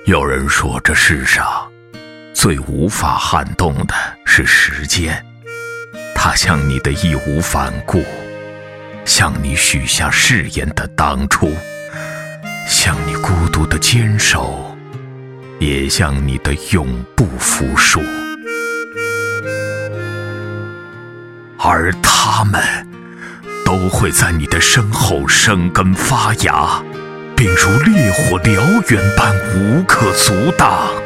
有人说，这世上最无法撼动的是时间，它像你的义无反顾，像你许下誓言的当初，像你孤独的坚守，也像你的永不服输。而他们都会在你的身后生根发芽，并如烈火燎原般无可阻挡。